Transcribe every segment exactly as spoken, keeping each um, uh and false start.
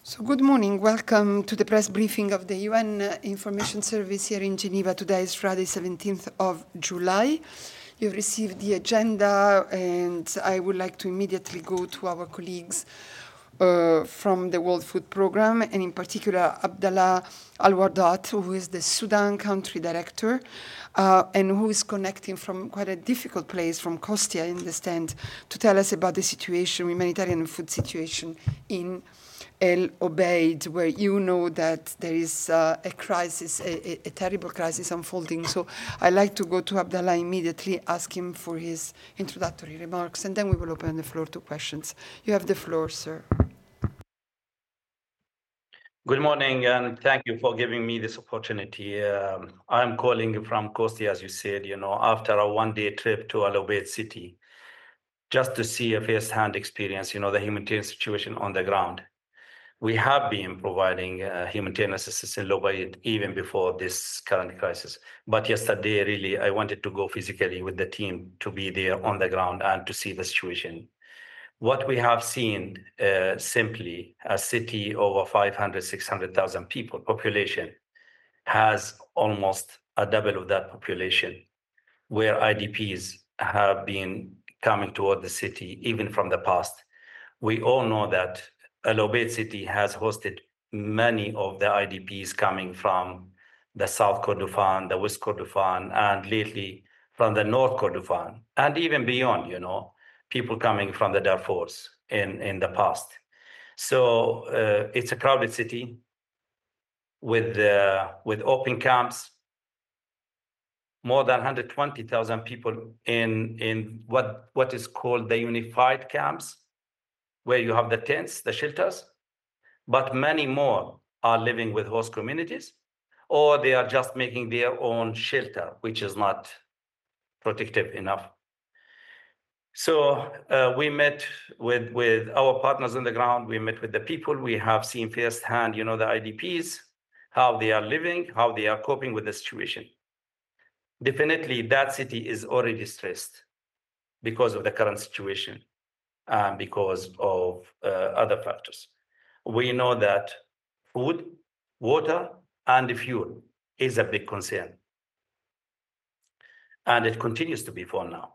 So good morning. Welcome to the press briefing of the U N Information Service here in Geneva. Today is Friday, seventeenth of July. You've received the agenda, and I would like to immediately go to our colleagues uh, from the World Food Programme, and in particular Abdallah Al-Wardat, who is the Sudan country director, uh, and who is connecting from quite a difficult place, from Kostia, I understand, to tell us about the situation, humanitarian and food situation in El Obeid, where you know that there is uh, a crisis, a, a, a terrible crisis unfolding. So I'd like to go to Abdallah immediately, ask him for his introductory remarks, and then we will open the floor to questions. You have the floor, sir. Good morning, and thank you for giving me this opportunity. Um, I'm calling from Kosti, as you said, you know, after a one-day trip to Al Obeid city, just to see a first-hand experience, you know, the humanitarian situation on the ground. We have been providing uh, humanitarian assistance in Al Obeid even before this current crisis. But yesterday, really, I wanted to go physically with the team to be there on the ground and to see the situation. What we have seen uh, simply, a city over five hundred, six hundred thousand people population has almost a double of that population, where I D Ps have been coming toward the city even from the past. We all know that Al Obeid city has hosted many of the I D Ps coming from the South Kordofan, the West Kordofan, and lately from the North Kordofan, and even beyond, you know, people coming from the Darfurs in, in the past. So uh, it's a crowded city with, uh, with open camps, more than one hundred twenty thousand people in, in what, what is called the unified camps, where you have the tents, the shelters, but many more are living with host communities, or they are just making their own shelter, which is not protective enough. So uh, we met with, with our partners on the ground, we met with the people, we have seen firsthand, you know, the I D Ps, how they are living, how they are coping with the situation. Definitely that city is already stressed because of the current situation and because of uh, other factors. We know that food, water, and fuel is a big concern. And it continues to be for now.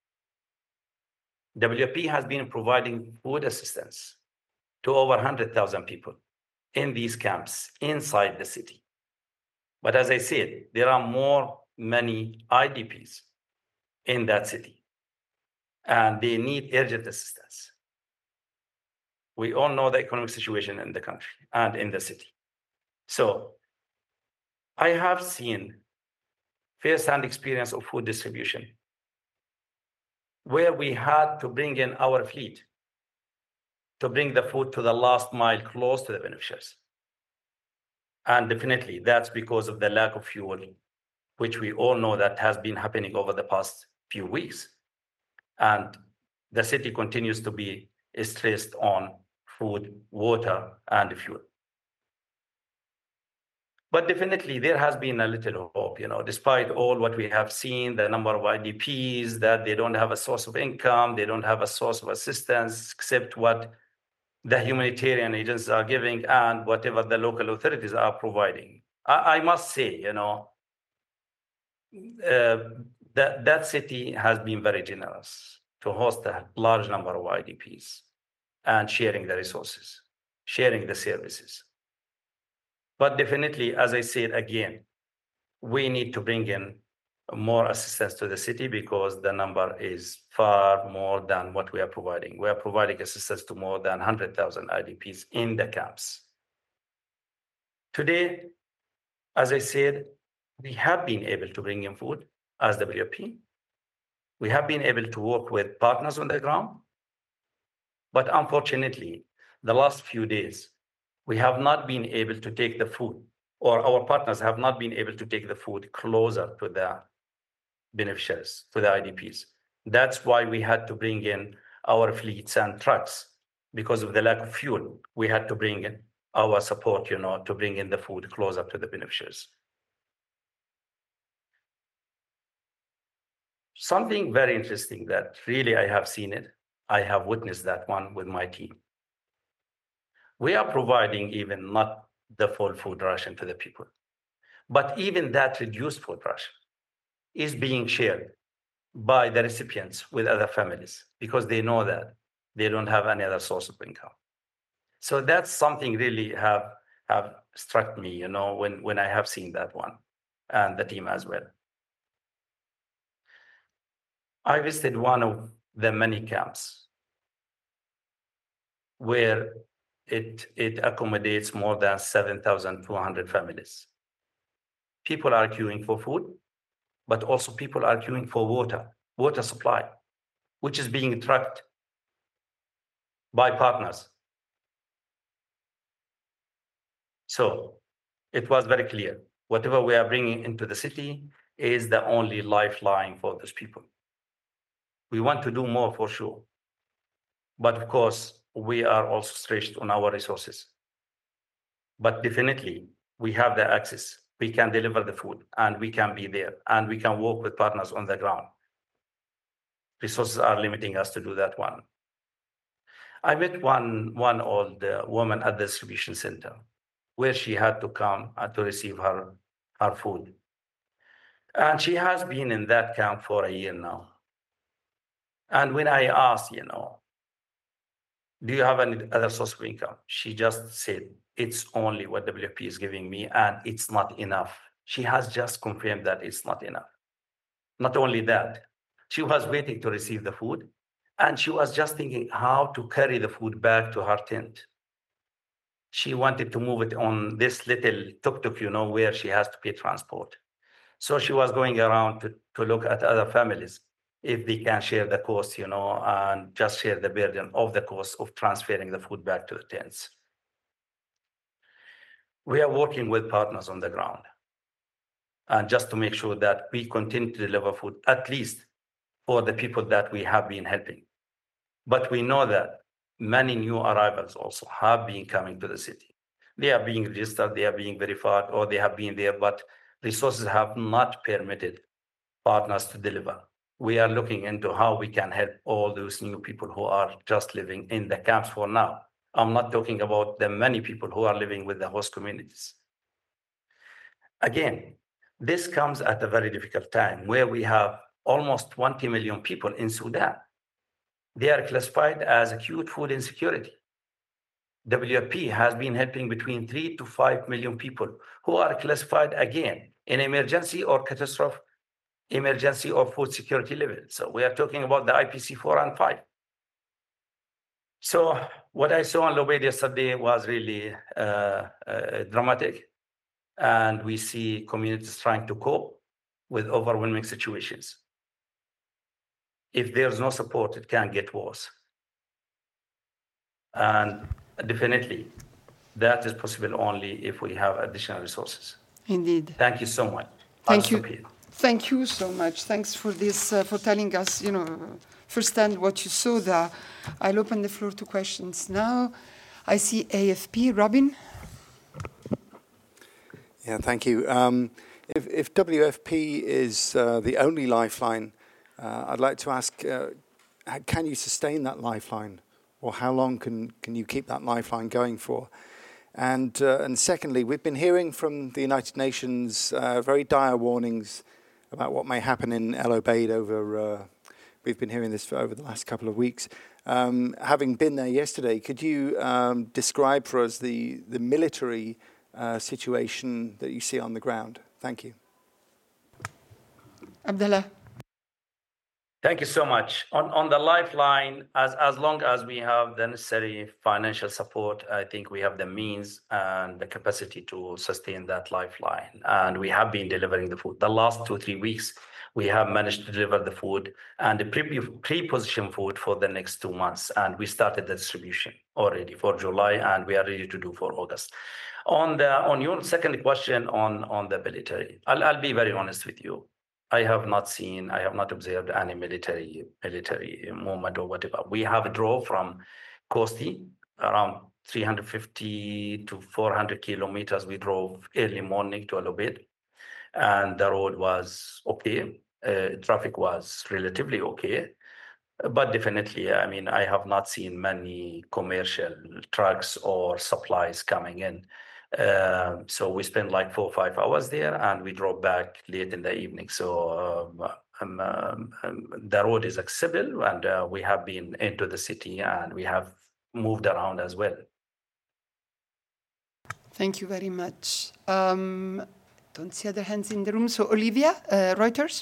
W F P has been providing food assistance to over one hundred thousand people in these camps inside the city. But as I said, there are more, many I D Ps in that city, and they need urgent assistance. We all know the economic situation in the country and in the city. So I have seen first-hand experience of food distribution, where we had to bring in our fleet to bring the food to the last mile close to the beneficiaries. And definitely that's because of the lack of fuel, which we all know that has been happening over the past few weeks. And the city continues to be stressed on food, water, and fuel. But definitely there has been a little hope, you know, despite all what we have seen, the number of I D Ps, that they don't have a source of income, they don't have a source of assistance, except what the humanitarian agencies are giving and whatever the local authorities are providing. I, I must say, you know, uh, that, that city has been very generous to host a large number of I D Ps and sharing the resources, sharing the services. But definitely, as I said again, we need to bring in more assistance to the city because the number is far more than what we are providing. We are providing assistance to more than one hundred thousand I D Ps in the camps. Today, as I said, we have been able to bring in food as W F P. We have been able to work with partners on the ground. But unfortunately, the last few days, we have not been able to take the food, or our partners have not been able to take the food closer to the beneficiaries, to the I D Ps. That's why we had to bring in our fleets and trucks. Because of the lack of fuel, we had to bring in our support, you know, to bring in the food closer to the beneficiaries. Something very interesting that really I have seen it, I have witnessed that one with my team. We are providing even not the full food ration to the people, but even that reduced food ration is being shared by the recipients with other families because they know that they don't have any other source of income. So that's something really have have struck me, you know, when when I have seen that one, and the team as well. I visited one of the many camps where it it accommodates more than seven thousand two hundred families. People are queuing for food, but also people are queuing for water, water supply, which is being trucked by partners. So it was very clear, whatever we are bringing into the city is the only lifeline for those people. We want to do more for sure. But of course, we are also stretched on our resources. But definitely, we have the access. We can deliver the food and we can be there and we can work with partners on the ground. Resources are limiting us to do that one. I met one, one old uh, woman at the distribution center where she had to come uh, to receive her, her food. And she has been in that camp for a year now. And when I asked, you know, do you have any other source of income? She just said, it's only what W F P is giving me and it's not enough. She has just confirmed that it's not enough. Not only that, she was waiting to receive the food and she was just thinking how to carry the food back to her tent. She wanted to move it on this little tuk-tuk, you know, where she has to pay transport. So she was going around to, to look at other families if they can share the cost, you know, and just share the burden of the cost of transferring the food back to the tents. We are working with partners on the ground. And just to make sure that we continue to deliver food, at least for the people that we have been helping. But we know that many new arrivals also have been coming to the city. They are being registered, they are being verified, or they have been there, but resources have not permitted partners to deliver. We are looking into how we can help all those new people who are just living in the camps for now. I'm not talking about the many people who are living with the host communities. Again, this comes at a very difficult time where we have almost twenty million people in Sudan. They are classified as acute food insecurity. W F P has been helping between three to five million people who are classified again in emergency or catastrophe, emergency or food security level. So we are talking about the I P C four and five. So what I saw in Lobaid yesterday was really uh, uh, dramatic. And we see communities trying to cope with overwhelming situations. If there's no support, it can get worse. And definitely, that is possible only if we have additional resources. Indeed. Thank you so much. Thank you. Thank you so much. Thanks for this, uh, for telling us, you know, firsthand what you saw there. I'll open the floor to questions now. I see A F P. Robin? Yeah, thank you. Um, if, if W F P is uh, the only lifeline, uh, I'd like to ask, uh, can you sustain that lifeline? Or how long can, can you keep that lifeline going for? And, uh, and secondly, we've been hearing from the United Nations uh, very dire warnings about what may happen in El Obeid over, uh, we've been hearing this for over the last couple of weeks. Um, having been there yesterday, could you um, describe for us the, the military Uh, situation that you see on the ground? Thank you. Abdallah. Thank you so much. On, on the lifeline, as, as long as we have the necessary financial support, I think we have the means and the capacity to sustain that lifeline. And we have been delivering the food. The last two, three weeks, we have managed to deliver the food and the pre- pre-position food for the next two months. And we started the distribution already for July, and we are ready to do for August. On the on your second question on, on the military, I'll, I'll be very honest with you. I have not seen, I have not observed any military military movement or whatever. We have a draw from Kosti, around three hundred fifty to four hundred kilometers. We drove early morning to El Obeid, and the road was okay. Uh, traffic was relatively okay. But definitely, I mean, I have not seen many commercial trucks or supplies coming in. Um, so we spent like four or five hours there, and we drove back late in the evening. So um, um, um, um, the road is accessible, and uh, we have been into the city, and we have moved around as well. Thank you very much. Um, don't see other hands in the room. So Olivia, uh, Reuters.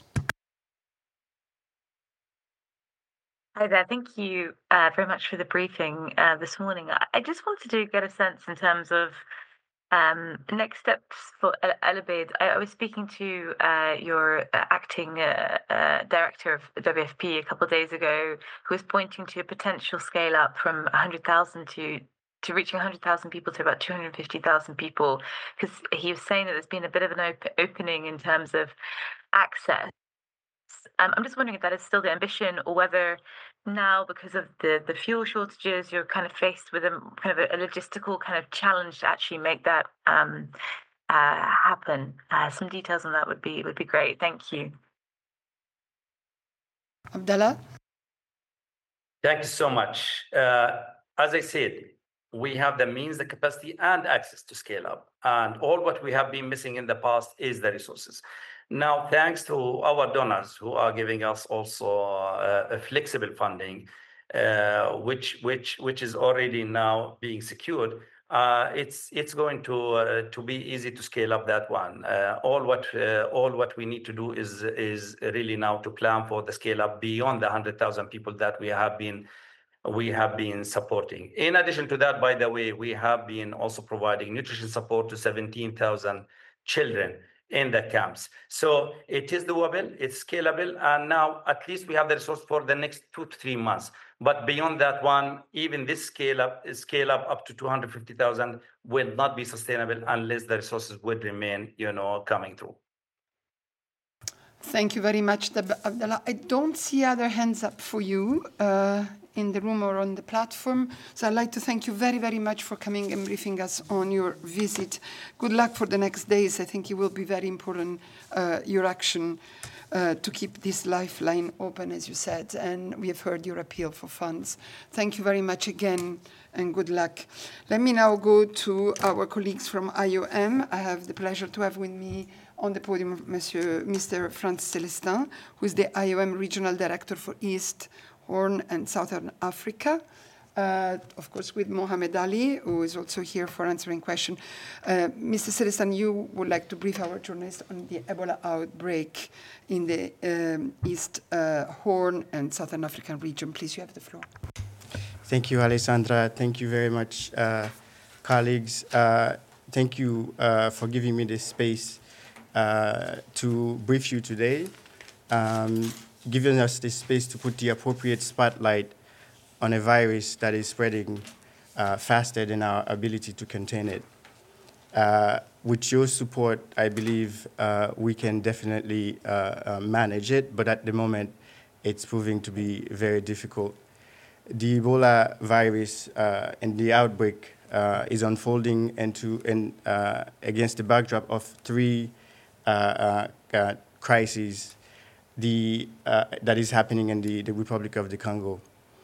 Hi there. Thank you uh, very much for the briefing uh, this morning. I, I just wanted to get a sense in terms of um, next steps for El El Obeid. I, I was speaking to uh, your uh, acting uh, uh, director of W F P a couple of days ago, who was pointing to a potential scale up from one hundred thousand to to reaching one hundred thousand people to about two hundred fifty thousand people, because he was saying that there's been a bit of an op opening in terms of access. Um, I'm just wondering if that is still the ambition, or whether now, because of the, the fuel shortages, you're kind of faced with a kind of a, a logistical kind of challenge to actually make that um, uh, happen. Uh, some details on that would be would be great. Thank you. Abdallah? Thank you so much. Uh, as I said, we have the means, the capacity, and access to scale up. And all what we have been missing in the past is the resources. Now, thanks to our donors who are giving us also uh, a flexible funding, uh, which which which is already now being secured, uh, it's it's going to uh, to be easy to scale up that one. Uh, all what uh, all what we need to do is is really now to plan for the scale up beyond the hundred thousand people that we have been we have been supporting. In addition to that, by the way, we have been also providing nutrition support to seventeen thousand children in the camps. So it is doable, it's scalable, and now at least we have the resource for the next two to three months. But beyond that one, even this scale up, scale up up to two hundred fifty thousand will not be sustainable unless the resources would remain, you know, coming through. Thank you very much, Abdallah. I don't see other hands up for you uh, in the room or on the platform. So I'd like to thank you very, very much for coming and briefing us on your visit. Good luck for the next days. I think it will be very important, uh, your action uh, to keep this lifeline open, as you said. And we have heard your appeal for funds. Thank you very much again, and good luck. Let me now go to our colleagues from I O M. I have the pleasure to have with me on the podium, Monsieur, Mister Frans Celestin, who is the I O M Regional Director for East, Horn, and Southern Africa. Uh, of course, with Mohamed Ali, who is also here for answering questions. Uh, Mister Celestin, you would like to brief our journalists on the Ebola outbreak in the um, East, uh, Horn, and Southern African region. Please, you have the floor. Thank you, Alessandra. Thank you very much, uh, colleagues. Uh, thank you uh, for giving me this space Uh, to brief you today, um, giving us this space to put the appropriate spotlight on a virus that is spreading uh, faster than our ability to contain it. Uh, with your support, I believe uh, we can definitely uh, uh, manage it, but at the moment, it's proving to be very difficult. The Ebola virus uh, and the outbreak uh, is unfolding into, in, uh, against the backdrop of three Uh, uh, uh, crises the, uh, that is happening in the, the Republic of the Congo.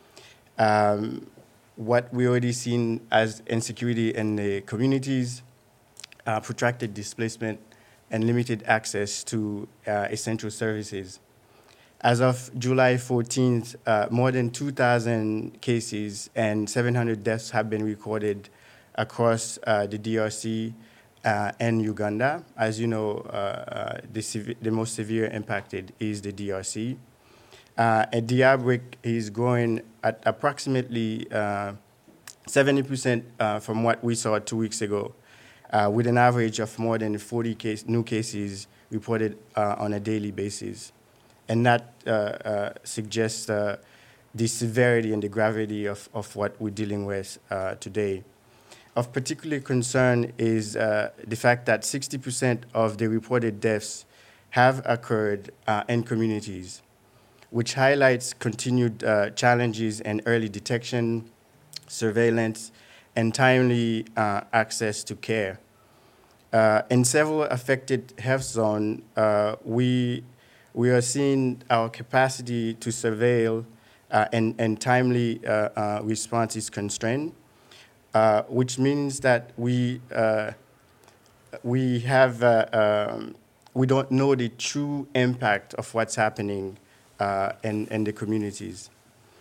Um, what we already seen as insecurity in the communities, uh, protracted displacement, and limited access to uh, essential services. As of July fourteenth, uh, more than two thousand cases and seven hundred deaths have been recorded across uh, the D R C, Uh, and Uganda. As you know, uh, uh, the, the most severe impacted is the D R C. Uh, and the outbreak is growing at approximately uh, seventy percent uh, from what we saw two weeks ago, uh, with an average of more than forty case, new cases reported uh, on a daily basis. And that uh, uh, suggests uh, the severity and the gravity of, of what we're dealing with uh, today. Of particular concern is uh, the fact that sixty percent of the reported deaths have occurred uh, in communities, which highlights continued uh, challenges in early detection, surveillance, and timely uh, access to care. Uh, in several affected health zones, uh, we, we are seeing our capacity to surveil uh, and, and timely uh, uh, response is constrained, uh, which means that we, uh, we, have, uh, um, we don't know the true impact of what's happening uh, in, in the communities.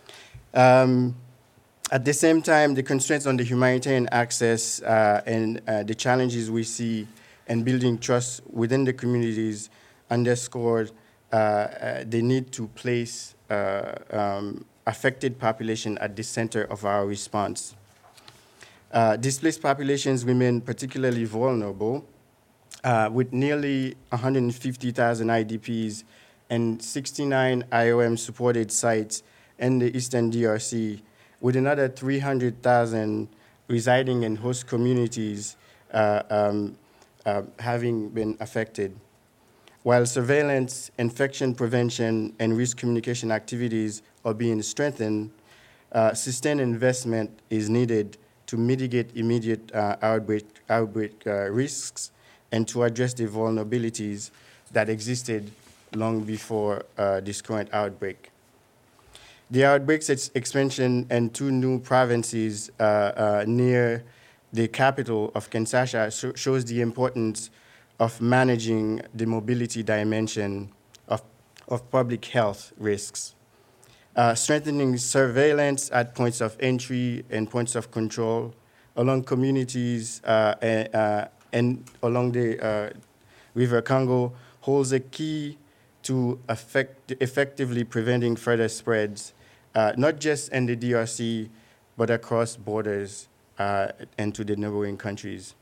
Um, At the same time, the constraints on the humanitarian access uh, and uh, the challenges we see in building trust within the communities underscore uh, uh, the need to place uh, um, affected population at the center of our response. Uh, displaced populations remain particularly vulnerable, uh, with nearly one hundred fifty thousand I D Ps and sixty-nine I O M-supported sites in the Eastern D R C, with another three hundred thousand residing in host communities uh, um, uh, having been affected. While surveillance, infection prevention, and risk communication activities are being strengthened, uh, sustained investment is needed to mitigate immediate uh, outbreak, outbreak uh, risks and to address the vulnerabilities that existed long before uh, this current outbreak. The outbreak's ex expansion in two new provinces uh, uh, near the capital of Kinshasa sh shows the importance of managing the mobility dimension of, of public health risks. Uh, strengthening surveillance at points of entry and points of control along communities uh, and, uh, and along the uh, River Congo holds a key to effect effectively preventing further spreads, uh, not just in the D R C, but across borders uh, and to the neighboring countries.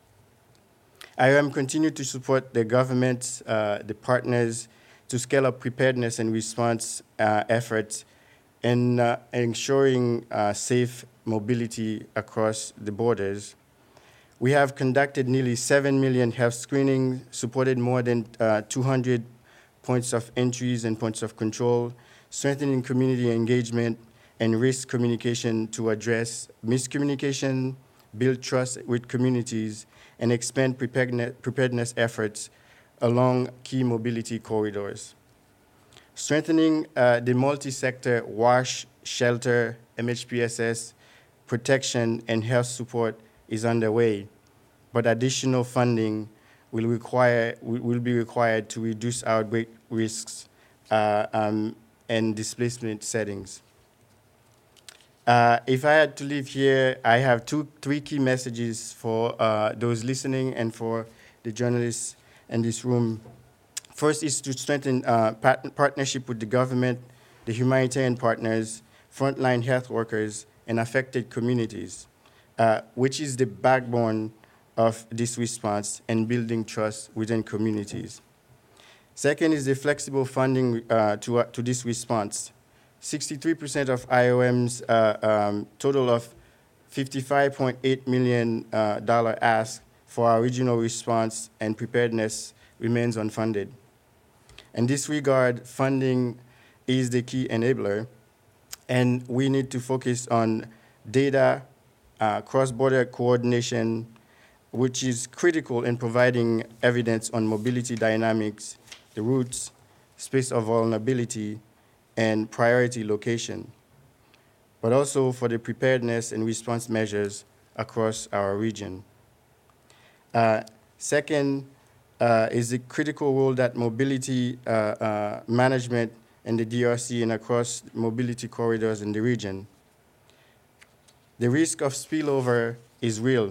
I O M continue to support the government, uh, the partners, to scale up preparedness and response uh, efforts in uh, ensuring uh, safe mobility across the borders. We have conducted nearly seven million health screenings, supported more than uh, two hundred points of entries and points of control, strengthening community engagement and risk communication to address miscommunication, build trust with communities, and expand preparedness, preparedness efforts along key mobility corridors. Strengthening uh, the multi-sector WASH, shelter, M H P S S, protection, and health support is underway, but additional funding will, require, will be required to reduce outbreak risks uh, um, and displacement settings. Uh, if I had to leave here, I have two, three key messages for uh, those listening and for the journalists in this room. First is to strengthen uh, part partnership with the government, the humanitarian partners, frontline health workers, and affected communities, uh, which is the backbone of this response and building trust within communities. Second is the flexible funding uh, to, uh, to this response. sixty-three percent of I O M's uh, um, total of fifty-five point eight million dollars uh, ask for our regional response and preparedness remains unfunded. In this regard, funding is the key enabler, and we need to focus on data, uh, cross-border coordination, which is critical in providing evidence on mobility dynamics, the routes, space of vulnerability, and priority location, but also for the preparedness and response measures across our region. Uh, second uh, is the critical role that mobility uh, uh, management in the D R C and across mobility corridors in the region. The risk of spillover is real.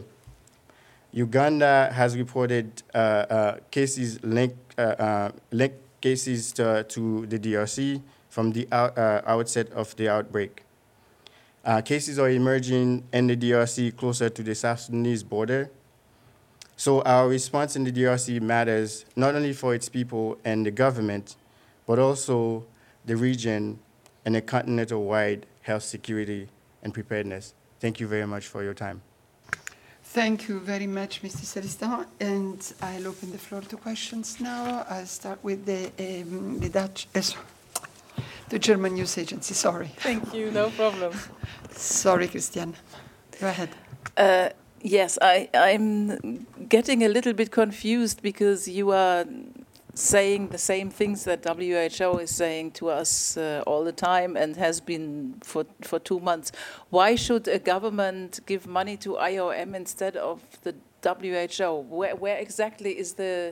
Uganda has reported uh, uh, cases linked uh, uh, link cases to, to the D R C from the out, uh, outset of the outbreak. Uh, cases are emerging in the D R C closer to the South Sudanese border. So our response in the D R C matters not only for its people and the government, but also the region and the continental-wide health security and preparedness. Thank you very much for your time. Thank you very much, Mister Celestin. And I'll open the floor to questions now. I'll start with the, um, the Dutch, uh, the German News Agency, sorry. Thank you, no problem. Sorry, Christiane. Go ahead. Uh, yes, I, I'm getting a little bit confused because you are saying the same things that W H O is saying to us uh, all the time and has been for, for two months. Why should a government give money to I O M instead of the W H O? Where, where exactly is the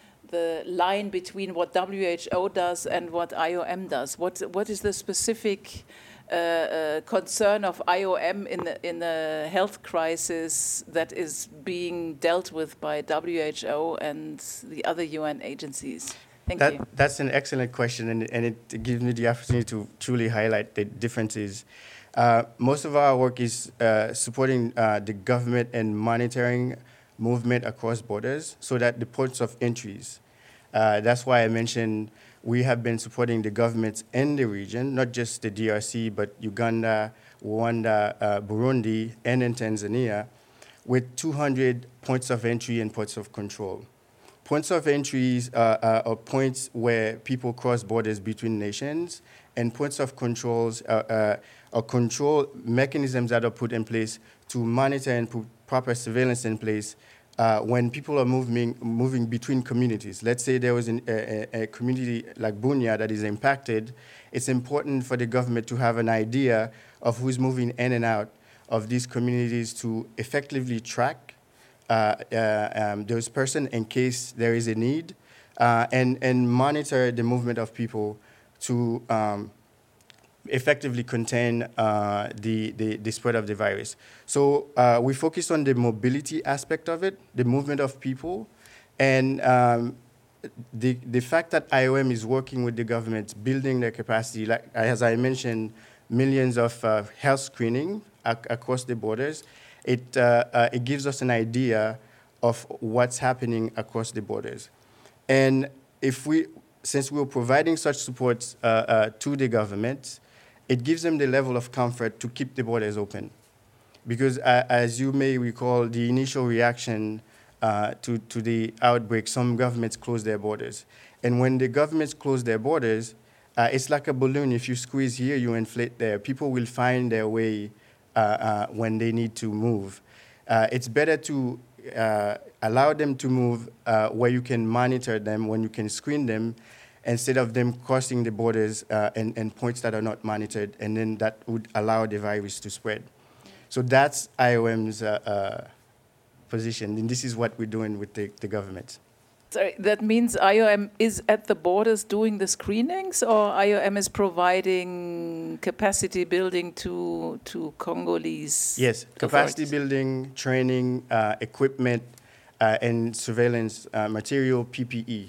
the line between what W H O does and what I O M does? What what is the specific uh, uh, concern of I O M in the in the health crisis that is being dealt with by W H O and the other U N agencies? Thank that, you. That's an excellent question, and, and it gives me the opportunity to truly highlight the differences. Uh, most of our work is uh, supporting uh, the government and monitoring movement across borders so that the ports of entries. Uh, that's why I mentioned we have been supporting the governments in the region, not just the D R C, but Uganda, Rwanda, uh, Burundi, and in Tanzania, with two hundred points of entry and points of control. Points of entries uh, uh, are points where people cross borders between nations, and points of controls are, uh, are control mechanisms that are put in place to monitor and put proper surveillance in place uh, when people are moving moving between communities. Let's say there was an, a, a community like Bunia that is impacted. It's important for the government to have an idea of who's moving in and out of these communities to effectively track uh, uh, um, those persons in case there is a need, uh, and, and monitor the movement of people to um, effectively contain uh, the, the, the spread of the virus. So uh, we focus on the mobility aspect of it, the movement of people, and um, the, the fact that I O M is working with the government, building their capacity, like as I mentioned, millions of uh, health screening ac across the borders, it, uh, uh, it gives us an idea of what's happening across the borders. And if we, since we're providing such support uh, uh, to the government, it gives them the level of comfort to keep the borders open. Because uh, as you may recall, the initial reaction uh, to, to the outbreak, some governments closed their borders. And when the governments close their borders, uh, it's like a balloon. If you squeeze here, you inflate there. People will find their way uh, uh, when they need to move. Uh, it's better to uh, allow them to move uh, where you can monitor them, when you can screen them, instead of them crossing the borders uh, and, and points that are not monitored, and then that would allow the virus to spread. So that's I O M's uh, uh, position, and this is what we're doing with the, the government. Sorry, that means I O M is at the borders doing the screenings, or I O M is providing capacity building to, to Congolese? Yes, capacity authorities? building, training, uh, equipment, uh, and surveillance uh, material, P P E.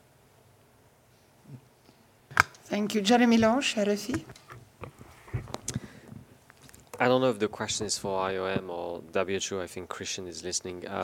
Thank you. Jeremy Lange, R F I. I don't know if the question is for I O M or W H O. I think Christian is listening. Uh,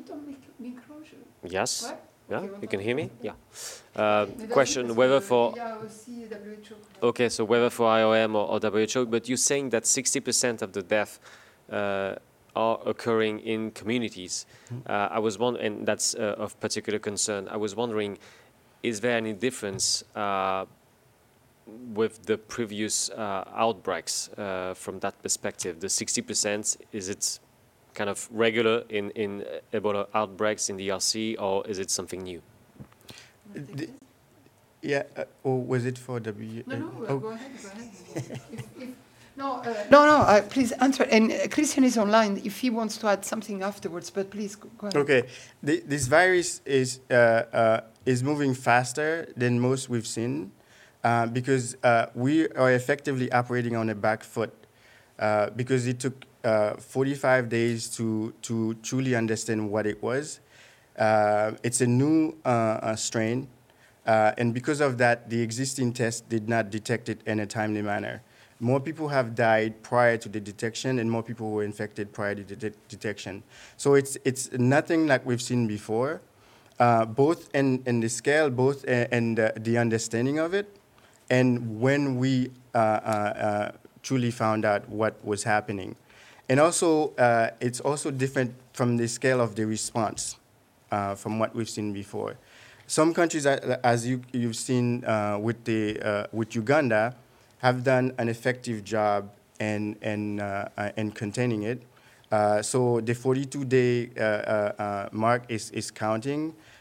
yes? What? Yeah, Okay, you can hear me? Yeah. Mais Uh, vas-y, question parce whether que for... il y a aussi W H O. Okay, so whether for I O M or, or W H O, but you're saying that sixty percent of the deaths uh, are occurring in communities. Uh, I was wondering, and that's uh, of particular concern. I was wondering, is there any difference uh, with the previous uh, outbreaks uh, from that perspective? The sixty percent, is it kind of regular in, in Ebola outbreaks in D R C, or is it something new? The, yeah, uh, or was it for W? No, no, oh. go ahead, go ahead. if, if, no, uh, no, no, uh, please answer. And uh, Christian is online if he wants to add something afterwards, but please go, go ahead. Okay, the, this virus is, uh, uh, is moving faster than most we've seen uh, because uh, we are effectively operating on a back foot uh, because it took uh, forty-five days to, to truly understand what it was. Uh, it's a new uh, uh, strain. Uh, and because of that, the existing test did not detect it in a timely manner. More people have died prior to the detection, and more people were infected prior to the de detection. So it's, it's nothing like we've seen before, uh, both in, in the scale, both in the, the understanding of it, and when we uh, uh, uh, truly found out what was happening. And also, uh, it's also different from the scale of the response uh, from what we've seen before. Some countries, as you, you've seen uh, with, the, uh, with Uganda, have done an effective job in, in, uh, uh, in containing it. Uh, so the forty-two day uh, uh, uh, mark is, is counting.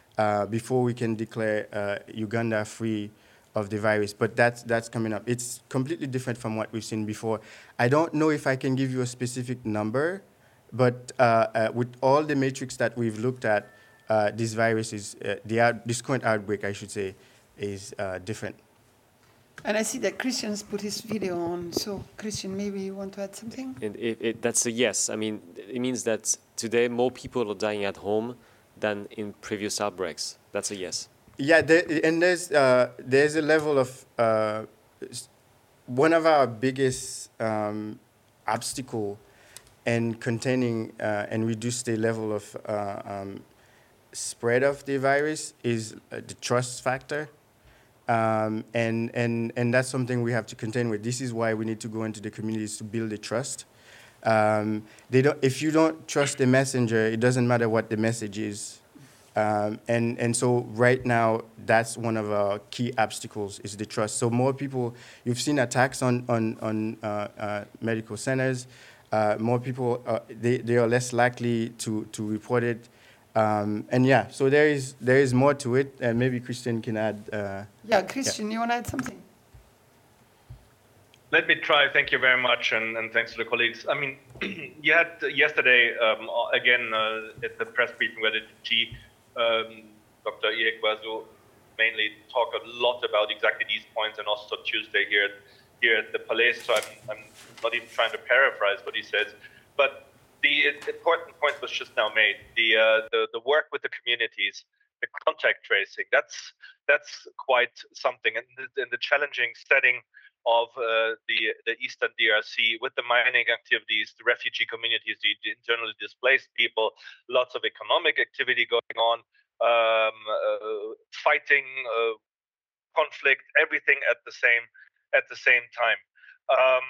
uh, before we can declare uh, Uganda free of the virus. But that's, that's coming up. It's completely different from what we've seen before. I don't know if I can give you a specific number, but uh, uh, with all the metrics that we've looked at, uh, this virus is, uh, the out, this current outbreak, I should say, is uh, different. And I see that Christian's put his video on. So, Christian, maybe you want to add something? And it, it, that's a yes. I mean, it means that today more people are dying at home than in previous outbreaks. That's a yes. Yeah, there, and there's uh, there's a level of uh, one of our biggest um, obstacle in containing uh, and reduce the level of uh, um, spread of the virus is uh, the trust factor. Um, and, and, and that's something we have to contend with. This is why we need to go into the communities to build the trust. Um, they don't, if you don't trust the messenger, it doesn't matter what the message is. Um, and, and so right now, that's one of our key obstacles is the trust. So more people, you've seen attacks on, on, on uh, uh, medical centers. Uh, more people, uh, they, they are less likely to, to report it. Um, and yeah, so there is there is more to it, and maybe Christian can add. Uh, yeah, Christian, yeah. You want to add something? Let me try. Thank you very much, and, and thanks to the colleagues. I mean, you had yesterday um, again uh, at the press briefing where the G, um, Doctor Iekwazu mainly talked a lot about exactly these points, and also Tuesday here at, here at the Palais. So I'm, I'm not even trying to paraphrase what he says, but. The important point was just now made. The, uh, the the work with the communities, the contact tracing. That's that's quite something, and the, and the challenging setting of uh, the the Eastern D R C with the mining activities, the refugee communities, the, the internally displaced people, lots of economic activity going on, um, uh, fighting, uh, conflict, everything at the same at the same time. Um,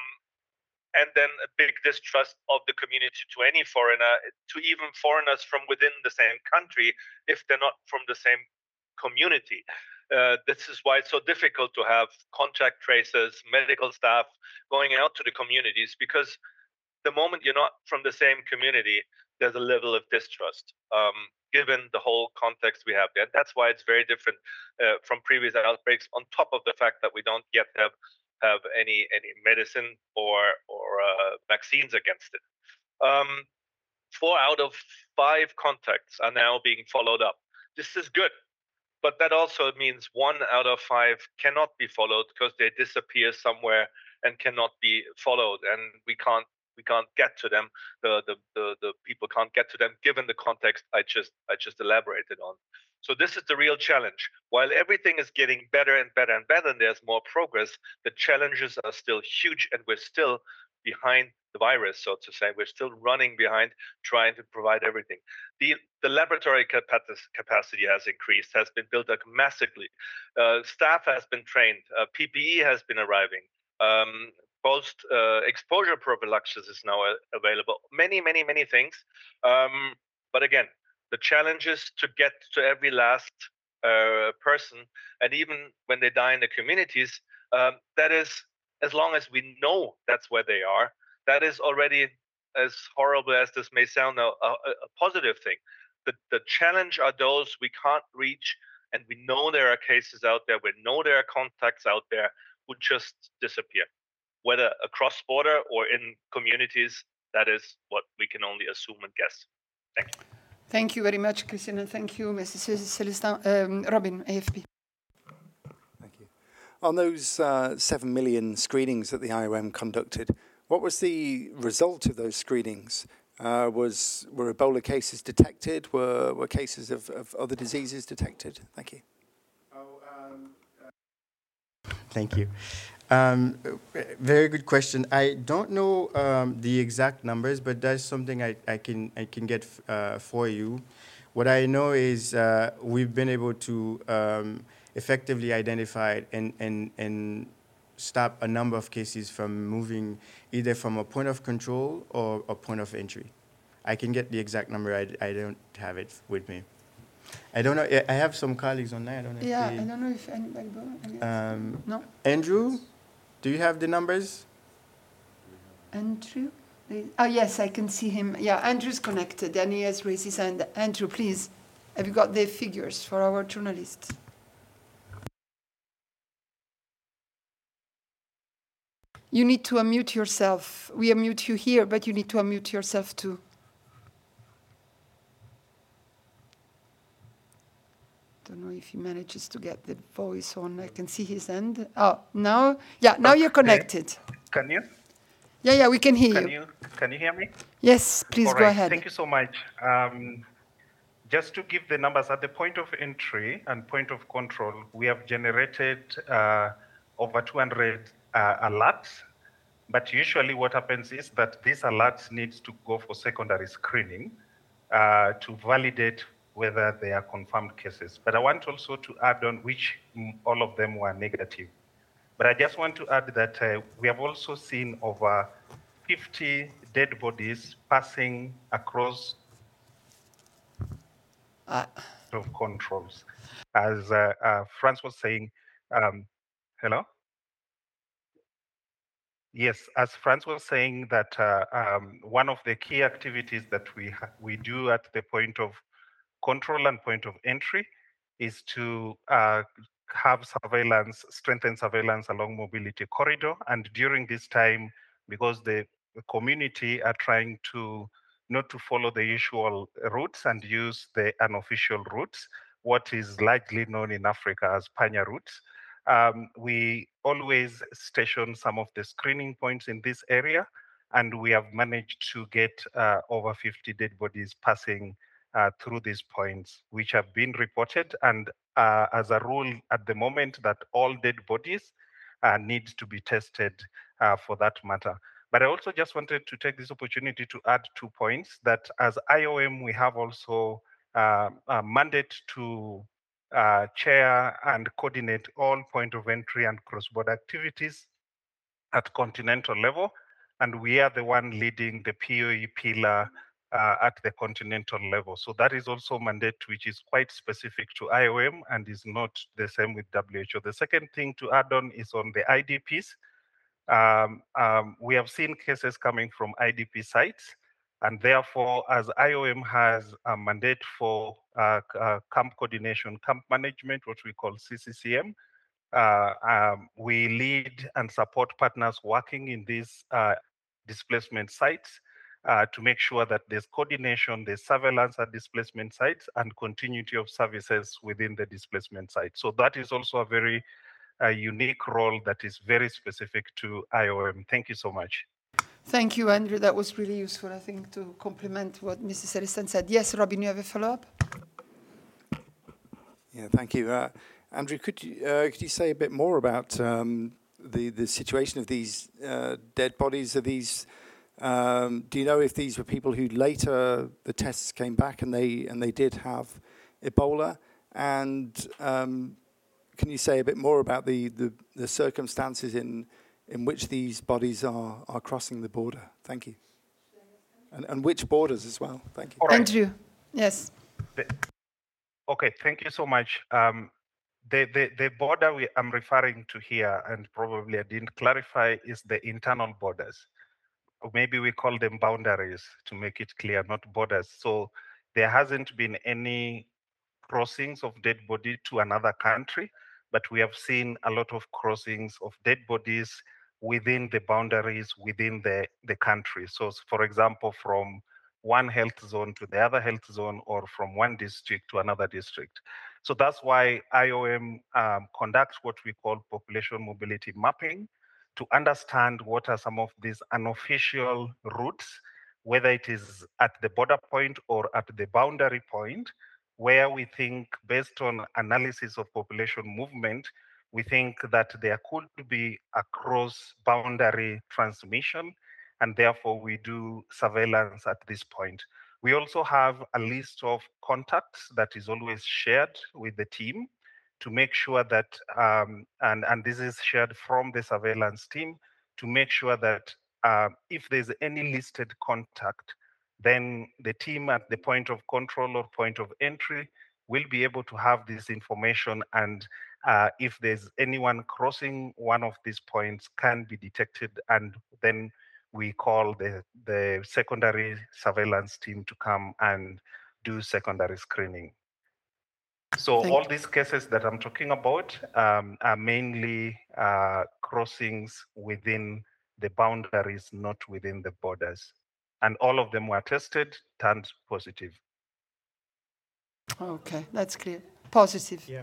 And then a big distrust of the community to any foreigner, to even foreigners from within the same country, if they're not from the same community. Uh, this is why it's so difficult to have contact tracers, medical staff going out to the communities, because the moment you're not from the same community, there's a level of distrust, um, given the whole context we have there. That's why it's very different uh, from previous outbreaks, on top of the fact that we don't yet have have any any medicine or or uh, vaccines against it. Um, four out of five contacts are now being followed up. This is good, but that also means one out of five cannot be followed because they disappear somewhere and cannot be followed, and we can't we can't get to them. The the the, the people can't get to them given the context I just I just elaborated on. So this is the real challenge. While everything is getting better and better and better, and there's more progress, the challenges are still huge, and we're still behind the virus, so to say. We're still running behind, trying to provide everything. The, the laboratory capacity has increased, has been built up massively. Uh, staff has been trained. Uh, P P E has been arriving. Um, Post-exposure uh, prophylaxis is now uh, available. Many, many, many things. Um, but again, the challenge is to get to every last uh, person, and even when they die in the communities, um, that is, as long as we know that's where they are, that is already, as horrible as this may sound now, a, a positive thing. The, the challenge are those we can't reach, and we know there are cases out there, we know there are contacts out there who just disappear, whether across border or in communities. That is what we can only assume and guess. Thank you. Thank you very much, Christian, and thank you, Mister Celestin. Um, Robin, A F P. Thank you. On those uh, seven million screenings that the I O M conducted, what was the result of those screenings? Uh, was were Ebola cases detected? Were were cases of, of other diseases detected? Thank you. Oh, um, uh, thank you. Um, very good question. I don't know um, the exact numbers, but that's something I, I can I can get uh, for you. What I know is uh, we've been able to um, effectively identify and, and, and stop a number of cases from moving either from a point of control or a point of entry. I can get the exact number. I, I don't have it with me. I don't know. I have some colleagues online. I don't know. Yeah, if they, I don't know if anybody go. Um, no. Andrew, do you have the numbers? Andrew? Oh, yes, I can see him. Yeah, Andrew's connected, and he has raised his hand. Andrew, please. Have you got the figures for our journalists? You need to unmute yourself. We unmute you here, but you need to unmute yourself too. Don't know if he manages to get the voice on. I can see his hand. Oh, now, yeah, now okay. You're connected. Can you? Yeah, yeah, we can hear Can you. you can you hear me? Yes, please All go right. ahead. Thank you so much. Um, just to give the numbers at the point of entry and point of control, we have generated uh, over two hundred uh, alerts. But usually what happens is that these alerts need to go for secondary screening uh, to validate whether they are confirmed cases. But I want also to add on which mm, all of them were negative. But I just want to add that uh, we have also seen over fifty dead bodies passing across Uh, of controls. As uh, uh, Franz was saying, um, hello? Yes, as Franz was saying that uh, um, one of the key activities that we we do at the point of control and point of entry is to uh, have surveillance, strengthen surveillance along mobility corridor. And during this time, because the, the community are trying to not to follow the usual routes and use the unofficial routes, what is largely known in Africa as Panya routes, um, we always station some of the screening points in this area, and we have managed to get uh, over fifty dead bodies passing uh, through these points, which have been reported. And uh, as a rule at the moment, that all dead bodies uh, need to be tested uh, for that matter. But I also just wanted to take this opportunity to add two points that as I O M, we have also uh, a mandate to uh, chair and coordinate all point of entry and cross-border activities at continental level. And we are the one leading the P O E pillar uh, at the continental level. So that is also a mandate which is quite specific to I O M and is not the same with W H O. The second thing to add on is on the I D Ps. Um, um, we have seen cases coming from I D P sites, and therefore, as I O M has a mandate for uh, uh, camp coordination, camp management, what we call C C C M, uh, um, we lead and support partners working in these uh, displacement sites uh, to make sure that there's coordination, there's surveillance at displacement sites, and continuity of services within the displacement site. So that is also a very uh, unique role that is very specific to I O M. Thank you so much. Thank you, Andrew. That was really useful, I think, to complement what Missus Aristan said. Yes, Robin, you have a follow-up? Yeah, thank you. Uh, Andrew, could you, uh, could you say a bit more about um, the, the situation of these uh, dead bodies? Are these, um, do you know if these were people who later the tests came back and they and they did have Ebola? And um, can you say a bit more about the, the, the circumstances in in which these bodies are, are crossing the border? Thank you. And, and which borders as well? Thank you. All right. Andrew, yes. The, okay, thank you so much. Um, the, the, the border we, I'm referring to here, and probably I didn't clarify, is the internal borders. Or maybe we call them boundaries to make it clear, not borders. So there hasn't been any crossings of dead body to another country, but we have seen a lot of crossings of dead bodies within the boundaries within the, the country. So for example, from one health zone to the other health zone, or from one district to another district. So that's why I O M um, conducts what we call population mobility mapping to understand what are some of these unofficial routes, whether it is at the border point or at the boundary point, where we think, based on analysis of population movement, we think that there could be a cross-boundary transmission, and therefore we do surveillance at this point. We also have a list of contacts that is always shared with the team to make sure that, um, and, and this is shared from the surveillance team, to make sure that uh, if there's any listed contact, then the team at the point of control or point of entry will be able to have this information, and uh, if there's anyone crossing one of these points, can be detected, and then we call the, the secondary surveillance team to come and do secondary screening. So Thank all you. these cases that I'm talking about um, are mainly uh, crossings within the boundaries, not within the borders. And all of them were tested, turned positive. Okay, that's clear. Positive. Yeah.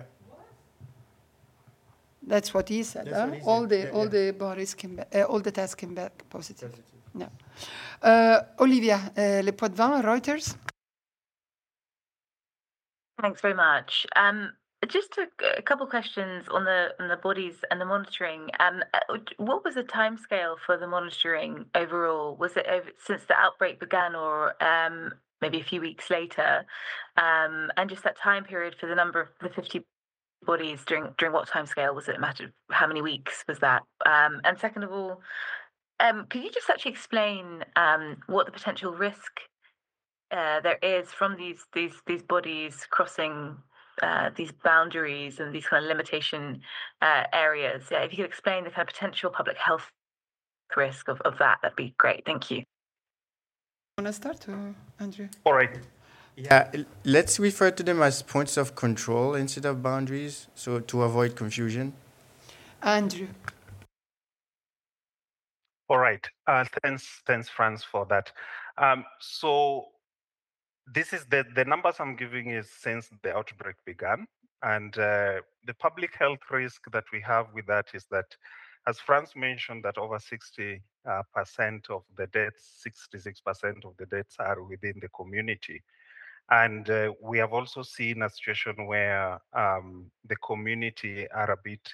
That's what he said. That's Huh? what he All said. the Yeah, all yeah. the bodies came back, uh, all the tests came back positive. Positive. Yeah. Uh, Olivia, uh, Le Poids de Vin, Reuters. Thanks very much. Um, just a, a couple questions on the on the bodies and the monitoring. Um, uh, what was the timescale for the monitoring overall? Was it over, since the outbreak began, or um, maybe a few weeks later? Um, and just that time period for the number of the fifty bodies during during what timescale was it? A matter of how many weeks was that? Um, and second of all, um, could you just actually explain um, what the potential risk uh, there is from these these these bodies crossing uh, these boundaries and these kind of limitation uh, areas? Yeah, if you could explain the kind of potential public health risk of, of that, that'd be great. Thank you. Want to start, uh, Andrew? All right. Yeah, l- let's refer to them as points of control instead of boundaries, so to avoid confusion. Andrew. All right. Uh, thanks, thanks, Franz, for that. Um, so this is the, the numbers I'm giving is since the outbreak began. And uh, the public health risk that we have with that is that, as Franz mentioned, that over sixty percent of the deaths, sixty-six percent of the deaths are within the community. And uh, we have also seen a situation where um, the community are a bit,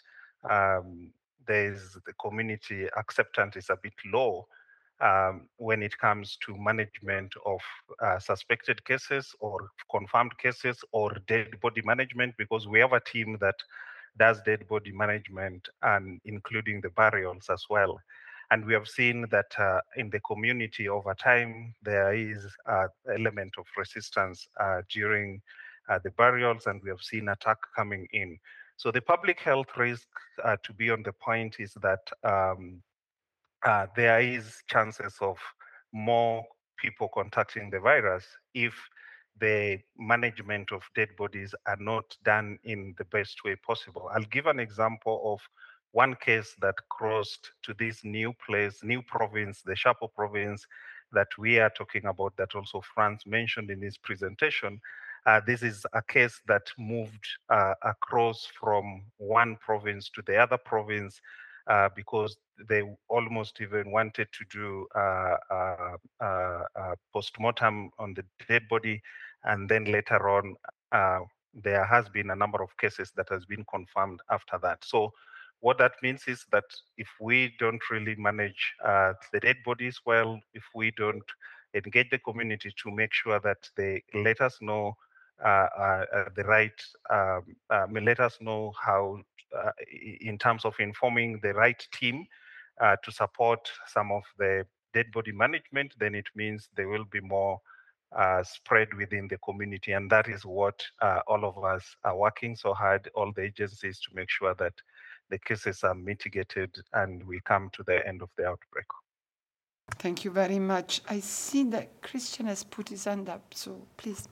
um, there's the community acceptance is a bit low um, when it comes to management of uh, suspected cases or confirmed cases or dead body management, because we have a team that does dead body management and including the burials as well. And we have seen that uh, in the community over time, there is an element of resistance uh, during uh, the burials, and we have seen attack coming in. So the public health risk, uh, to be on the point, is that um, uh, there is chances of more people contacting the virus if the management of dead bodies are not done in the best way possible. I'll give an example of one case that crossed to this new place, new province, the Chapo province that we are talking about, that also Franz mentioned in his presentation. Uh, this is a case that moved uh, across from one province to the other province uh, because they almost even wanted to do uh, uh, uh, uh, post-mortem on the dead body, and then later on, uh, there has been a number of cases that has been confirmed after that. So what that means is that if we don't really manage uh, the dead bodies well, if we don't engage the community to make sure that they let us know uh, uh, uh, the right, um, uh, let us know how, uh, in terms of informing the right team uh, to support some of the dead body management, then it means there will be more uh, spread within the community. And that is what uh, all of us are working so hard, all the agencies, to make sure that the cases are mitigated and we come to the end of the outbreak. Thank you very much. I see that Christian has put his hand up, so please.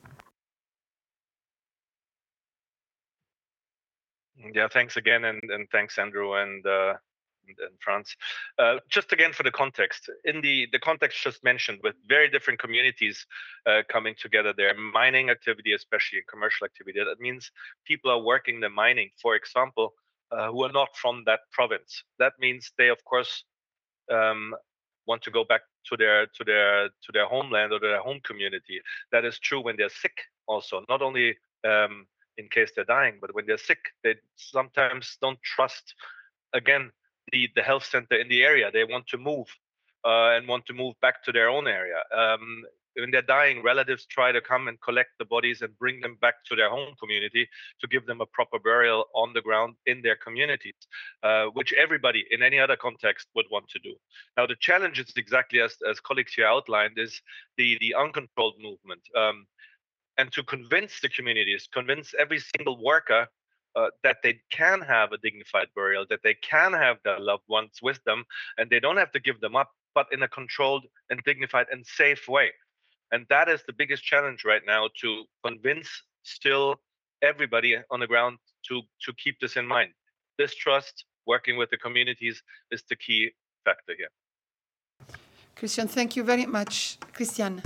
Yeah, thanks again, and, and thanks, Andrew and uh, and, and Franz. Uh, just again for the context, in the, the context just mentioned, with very different communities uh, coming together there, mining activity, especially in commercial activity, that means people are working the mining, for example, uh, who are not from that province. That means they, of course, um, want to go back to their to their to their homeland or their home community. That is true when they're sick, also, not only um, in case they're dying, but when they're sick, they sometimes don't trust again the the health center in the area. They want to move uh, and want to move back to their own area. Um, when they're dying, relatives try to come and collect the bodies and bring them back to their home community to give them a proper burial on the ground in their communities, uh, which everybody in any other context would want to do. Now, the challenge is exactly as, as colleagues here outlined, is the, the uncontrolled movement. Um, and to convince the communities, convince every single worker uh, that they can have a dignified burial, that they can have their loved ones with them, and they don't have to give them up, but in a controlled and dignified and safe way. And that is the biggest challenge right now, to convince still everybody on the ground to, to keep this in mind. This trust, working with the communities, is the key factor here. Christian, thank you very much. Christian.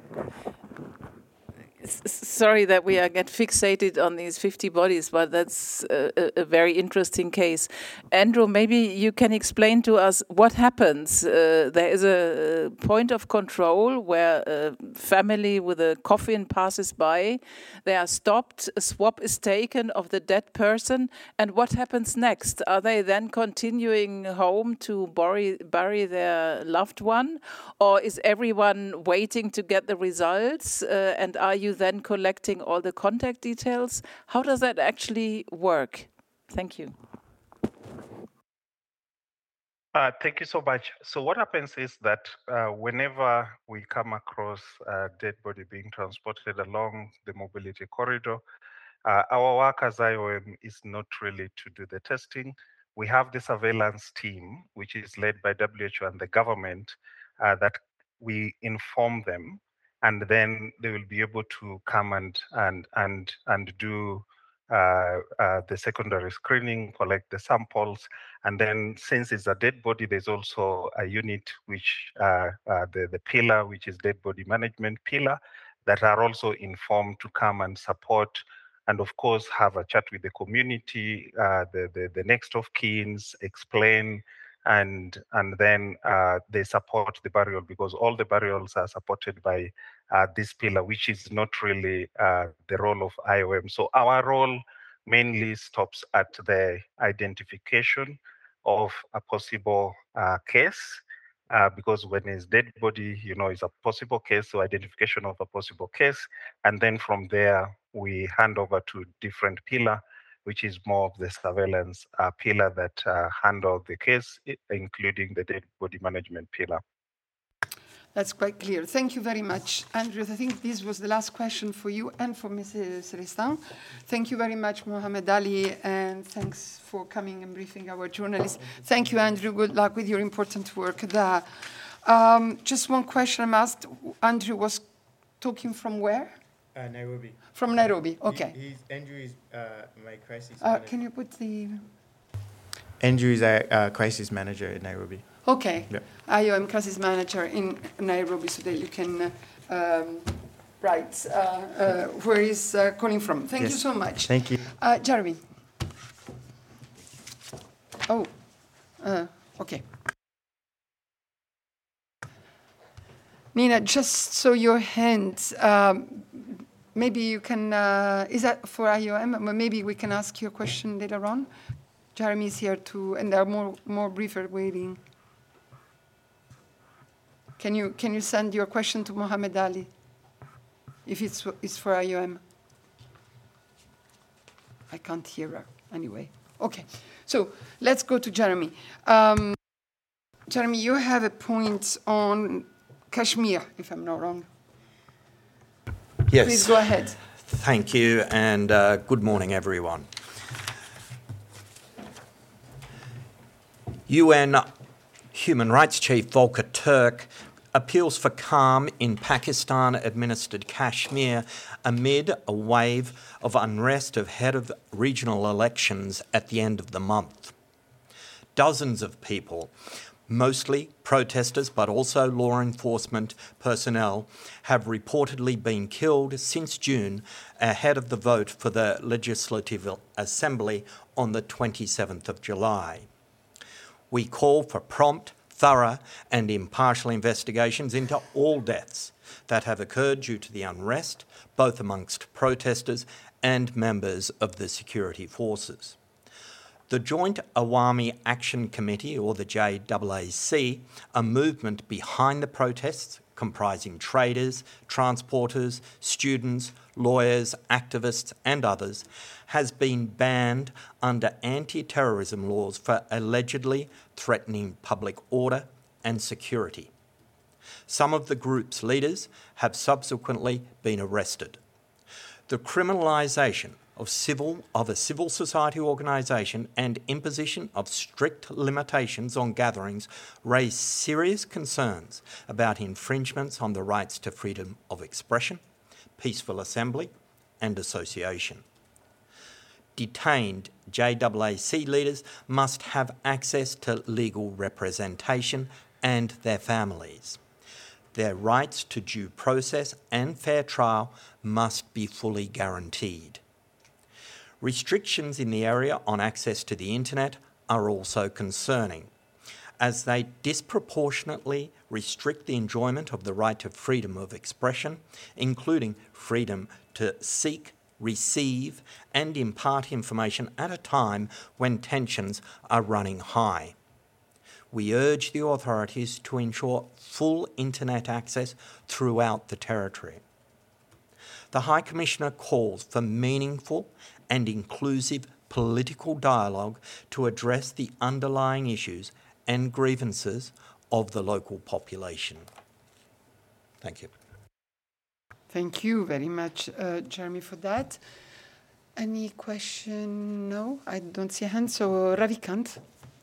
Sorry that we are get fixated on these fifty bodies, but that's a, a very interesting case. Andrew, maybe you can explain to us what happens. Uh, there is a point of control where a family with a coffin passes by. They are stopped. A swab is taken of the dead person. And what happens next? Are they then continuing home to bury, bury their loved one? Or is everyone waiting to get the results? Uh, and are you then collecting all the contact details? How does that actually work? Thank you. Uh, thank you so much. So what happens is that uh, whenever we come across a dead body being transported along the mobility corridor, uh, our work as I O M is not really to do the testing. We have the surveillance team, which is led by W H O and the government, uh, that we inform them, and then they will be able to come and and and and do uh, uh, the secondary screening, collect the samples, and then since it's a dead body, there's also a unit which uh, uh, the the pillar, which is dead body management pillar, that are also informed to come and support, and of course have a chat with the community, uh, the, the the next of kins, explain. And and then uh, they support the burial, because all the burials are supported by uh, this pillar, which is not really uh, the role of I O M. So our role mainly stops at the identification of a possible uh, case, uh, because when it's dead body, you know, it's a possible case, so identification of a possible case. And then from there, we hand over to different pillar, which is more of the surveillance uh, pillar that uh, handle the case, including the dead body management pillar. That's quite clear. Thank you very much, Andrew. I think this was the last question for you and for Missus Celestin. Thank you very much, Mohamed Ali, and thanks for coming and briefing our journalists. Thank you, Andrew. Good luck with your important work there. Um, just one question I'm asked. Andrew was talking from where? Uh, Nairobi. From Nairobi, okay. He, he's, Andrew is uh, my crisis Uh, manager. can you put the... Andrew is a uh, crisis manager in Nairobi. Okay. Yeah. I O M crisis manager in Nairobi, so that you can uh, um, write uh, uh, where he's uh, calling from. Thank Yes. you so much. Thank you. Uh, Jeremy. Oh, uh, okay. Nina, just so your hand, um, maybe you can, uh, is that for I O M? Maybe we can ask you a question later on. Jeremy is here too, and there are more, more briefer waiting. Can you, can you send your question to Mohamed Ali, if it's, it's for I O M? I can't hear her anyway. Okay, so let's go to Jeremy. Um, Jeremy, you have a point on Kashmir, if I'm not wrong. Yes. Please go ahead. Thank you, and uh, good morning, everyone. U N Human Rights Chief Volker Turk appeals for calm in Pakistan-administered Kashmir amid a wave of unrest ahead of regional elections at the end of the month. Dozens of people, mostly protesters but also law enforcement personnel, have reportedly been killed since June ahead of the vote for the Legislative Assembly on the twenty-seventh of July. We call for prompt, thorough and impartial investigations into all deaths that have occurred due to the unrest, both amongst protesters and members of the security forces. The Joint Awami Action Committee, or the J A A C, a movement behind the protests comprising traders, transporters, students, lawyers, activists and others, has been banned under anti-terrorism laws for allegedly threatening public order and security. Some of the group's leaders have subsequently been arrested. The criminalisation of civil of a civil society organisation and imposition of strict limitations on gatherings raise serious concerns about infringements on the rights to freedom of expression, peaceful assembly and association. detained J A A C leaders must have access to legal representation and their families. Their rights to due process and fair trial must be fully guaranteed. Restrictions in the area on access to the internet are also concerning, as they disproportionately restrict the enjoyment of the right to freedom of expression, including freedom to seek, receive and impart information at a time when tensions are running high. We urge the authorities to ensure full internet access throughout the territory. The High Commissioner calls for meaningful and inclusive political dialogue to address the underlying issues and grievances of the local population. Thank you. Thank you very much, uh, Jeremy, for that. Any question? No, I don't see a hand. So, Ravikant.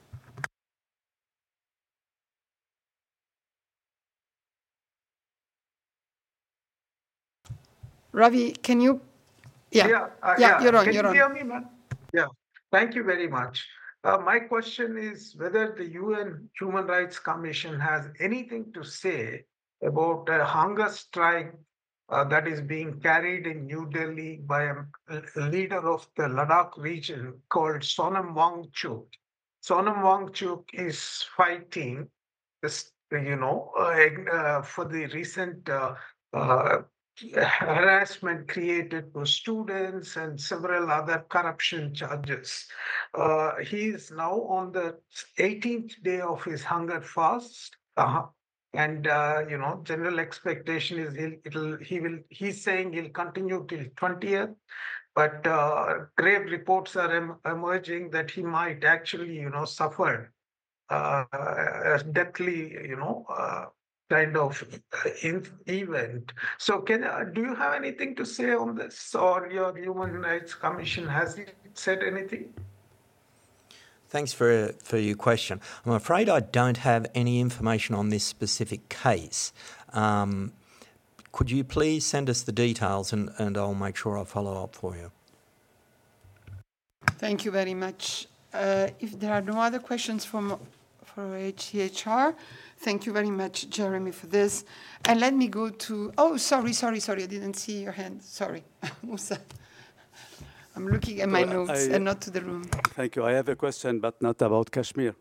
Ravi, can you? Yeah, yeah, uh, yeah, yeah. you're on. Can You're you on. hear me, man? Yeah. Thank you very much. Uh, my question is whether the U N Human Rights Commission has anything to say about a hunger strike uh, that is being carried in New Delhi by a, a leader of the Ladakh region called Sonam Wangchuk. Sonam Wangchuk is fighting this, you know, uh, uh, for the recent uh, uh, harassment created for students and several other corruption charges. Uh, he is now on the eighteenth day of his hunger fast. Uh, and uh, you know, general expectation is he'll, it'll, he will. He's saying he'll continue till twentieth, but uh, grave reports are em- emerging that he might actually, you know, suffer uh, a deathly, you know, uh, kind of in- event. So, can uh, do you have anything to say on this, or your Human Rights Commission has it said anything? Thanks for, for your question. I'm afraid I don't have any information on this specific case. Um, could you please send us the details and, and I'll make sure I follow up for you. Thank you very much. Uh, if there are no other questions from for H C H R, thank you very much, Jeremy, for this. And let me go to, oh, sorry, sorry, sorry, I didn't see your hand. Sorry, Musa. I'm looking at my Well, notes I, and not to the room. Thank you. I have a question, but not about Kashmir.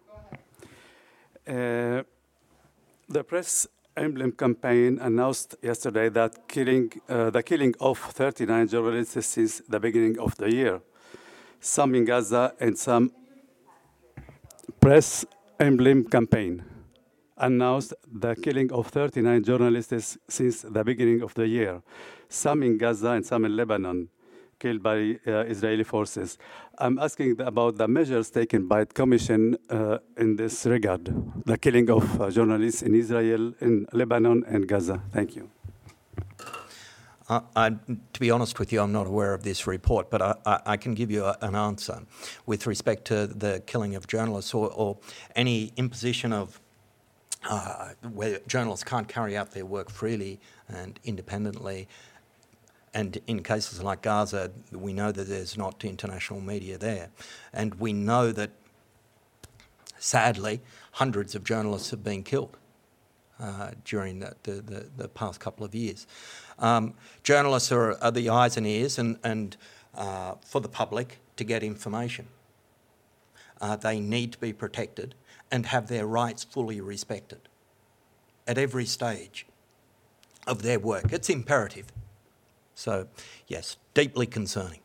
Uh, the press emblem campaign announced yesterday that killing, uh, the killing of thirty-nine journalists since the beginning of the year, some in Gaza and some press emblem campaign announced the killing of thirty-nine journalists since the beginning of the year, some in Gaza and some in Lebanon, killed by uh, Israeli forces. I'm asking about the measures taken by the Commission uh, in this regard, the killing of uh, journalists in Israel, in Lebanon and Gaza. Thank you. I, I, to be honest with you, I'm not aware of this report, but I, I, I can give you a, an answer with respect to the killing of journalists or, or any imposition of uh, where journalists can't carry out their work freely and independently. And in cases like Gaza, we know that there's not international media there. And we know that, sadly, hundreds of journalists have been killed uh, during the, the, the, the past couple of years. Um, journalists are, are the eyes and ears and, and uh, for the public to get information. Uh, they need to be protected and have their rights fully respected at every stage of their work. It's imperative. So, yes, deeply concerning.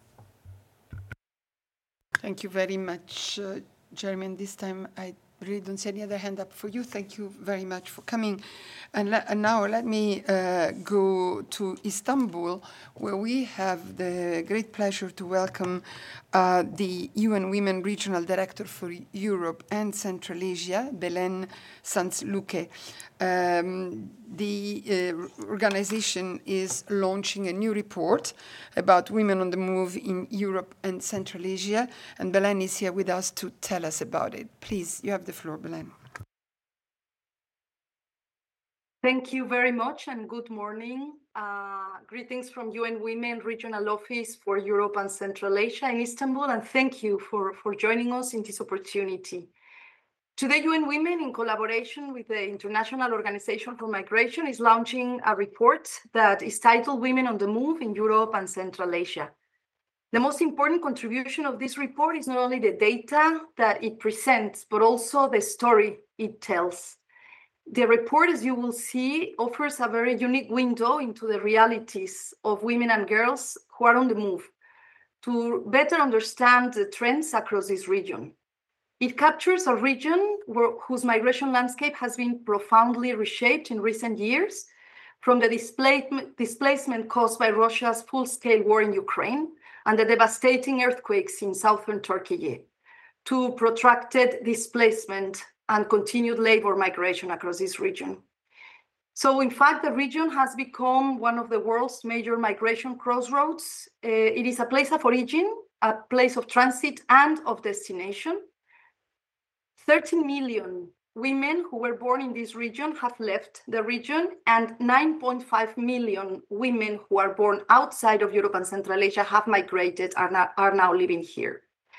Thank you very much, uh, Jeremy. And this time I really don't see any other hand up for you. Thank you very much for coming. And, le- and now let me uh, go to Istanbul, where we have the great pleasure to welcome uh, the U N Women Regional Director for Europe and Central Asia, Belen Sanz-Luque. Um, the uh, organization is launching a new report about women on the move in Europe and Central Asia, and Belen is here with us to tell us about it. Please, you have the floor, Belen. Thank you very much and good morning. Uh, greetings from U N Women Regional Office for Europe and Central Asia in Istanbul, and thank you for, for joining us in this opportunity. Today, U N Women, in collaboration with the International Organization for Migration, is launching a report that is titled Women on the Move in Europe and Central Asia. The most important contribution of this report is not only the data that it presents, but also the story it tells. The report, as you will see, offers a very unique window into the realities of women and girls who are on the move to better understand the trends across this region. It captures a region where, whose migration landscape has been profoundly reshaped in recent years, from the displacement, displacement caused by Russia's full-scale war in Ukraine and the devastating earthquakes in southern Turkey, to protracted displacement and continued labor migration across this region. So in fact, the region has become one of the world's major migration crossroads. Uh, it is a place of origin, a place of transit and of destination. thirteen million women who were born in this region have left the region, and nine point five million women who are born outside of Europe and Central Asia have migrated, are now, are now living here.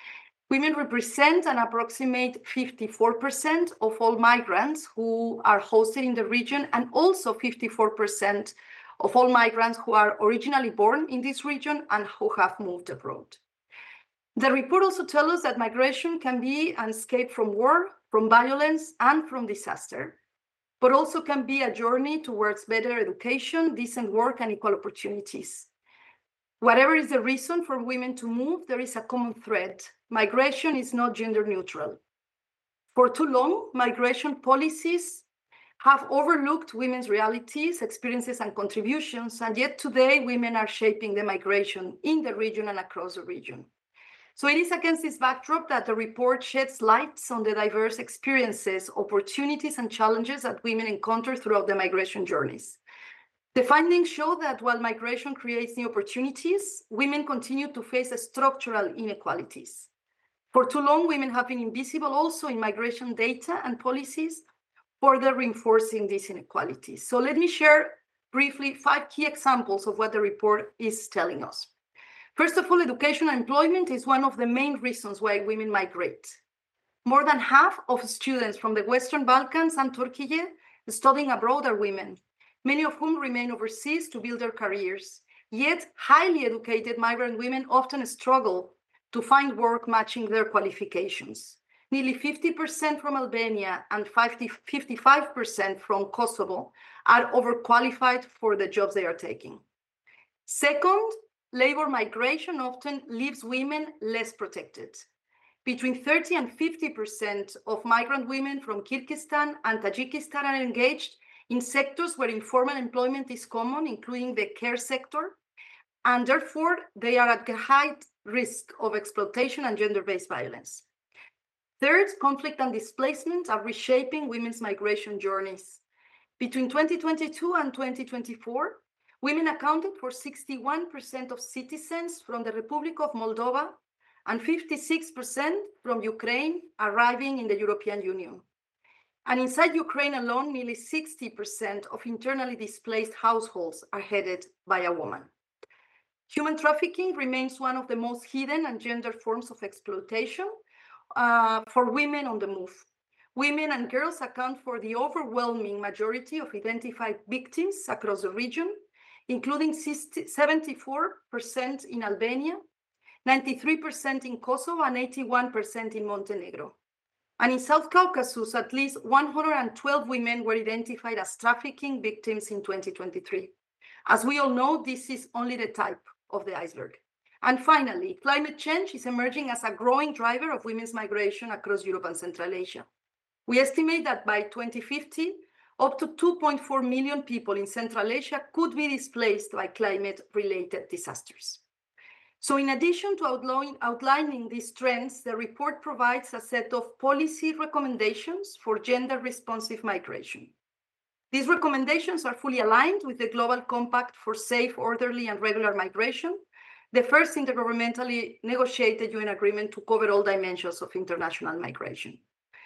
Women represent an approximate fifty-four percent of all migrants who are hosted in the region, and also fifty-four percent of all migrants who are originally born in this region and who have moved abroad. The report also tells us that migration can be an escape from war, from violence, and from disaster, but also can be a journey towards better education, decent work, and equal opportunities. Whatever is the reason for women to move, there is a common thread. Migration is not gender neutral. For too long, migration policies have overlooked women's realities, experiences, and contributions, and yet today women are shaping the migration in the region and across the region. So it is against this backdrop that the report sheds light on the diverse experiences, opportunities, and challenges that women encounter throughout the migration journeys. The findings show that while migration creates new opportunities, women continue to face structural inequalities. For too long, women have been invisible also in migration data and policies, further reinforcing these inequalities. So let me share briefly five key examples of what the report is telling us. First of all, education and employment is one of the main reasons why women migrate. More than half of students from the Western Balkans and Turkey studying abroad are women, many of whom remain overseas to build their careers. Yet, highly educated migrant women often struggle to find work matching their qualifications. Nearly fifty percent from Albania and fifty-five percent from Kosovo are overqualified for the jobs they are taking. Second, labor migration often leaves women less protected. Between thirty and fifty percent of migrant women from Kyrgyzstan and Tajikistan are engaged in sectors where informal employment is common, including the care sector, and therefore they are at high risk of exploitation and gender-based violence. Third, conflict and displacement are reshaping women's migration journeys. Between twenty twenty-two and twenty twenty-four, women accounted for sixty-one percent of citizens from the Republic of Moldova and fifty-six percent from Ukraine arriving in the European Union. And inside Ukraine alone, nearly sixty percent of internally displaced households are headed by a woman. Human trafficking remains one of the most hidden and gendered forms of exploitation uh, for women on the move. Women and girls account for the overwhelming majority of identified victims across the region, including seventy-four percent in Albania, ninety-three percent in Kosovo, and eighty-one percent in Montenegro. And in South Caucasus, at least one hundred twelve women were identified as trafficking victims in twenty twenty-three. As we all know, this is only the tip of the iceberg. And finally, climate change is emerging as a growing driver of women's migration across Europe and Central Asia. We estimate that by twenty fifty, up to two point four million people in Central Asia could be displaced by climate-related disasters. So in addition to outlining, outlining these trends, the report provides a set of policy recommendations for gender-responsive migration. These recommendations are fully aligned with the Global Compact for Safe, Orderly, and Regular Migration, the first intergovernmentally negotiated U N agreement to cover all dimensions of international migration.